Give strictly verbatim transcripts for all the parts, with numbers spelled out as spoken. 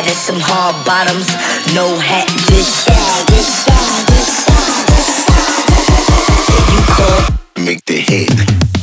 as some hard bottoms. No hat, just shag, just shag, just shag. You could make the hit.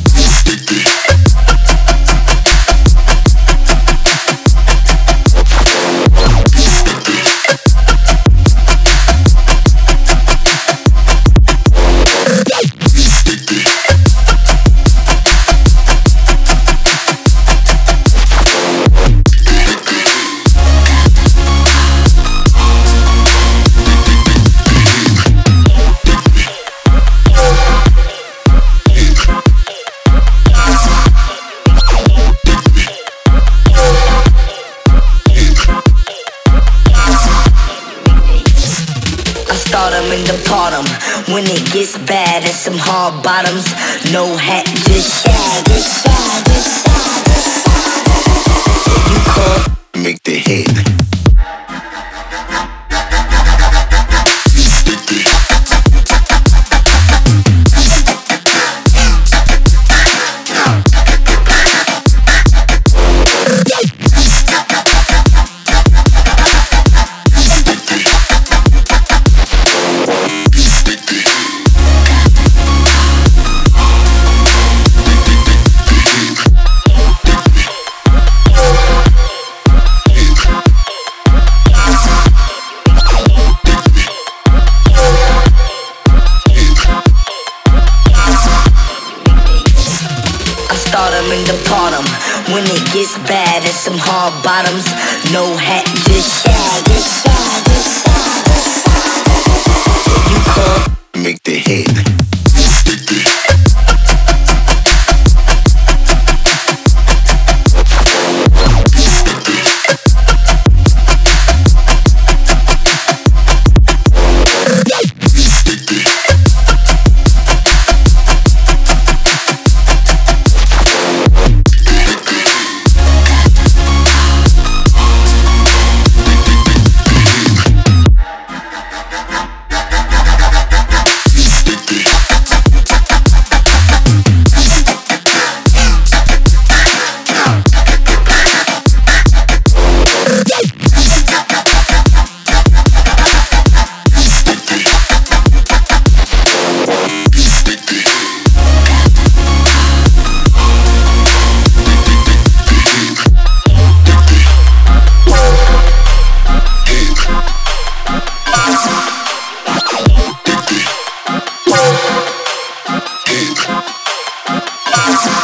Start 'em and depart 'em. When it gets bad, it's some hard bottoms. No hat, just shag, just shag, just shag. You could make the hit. Start 'em and depart 'em. When it gets bad, it's some hard bottoms. No hat, just shag, just shag, just shag. You could make the hit. Yes.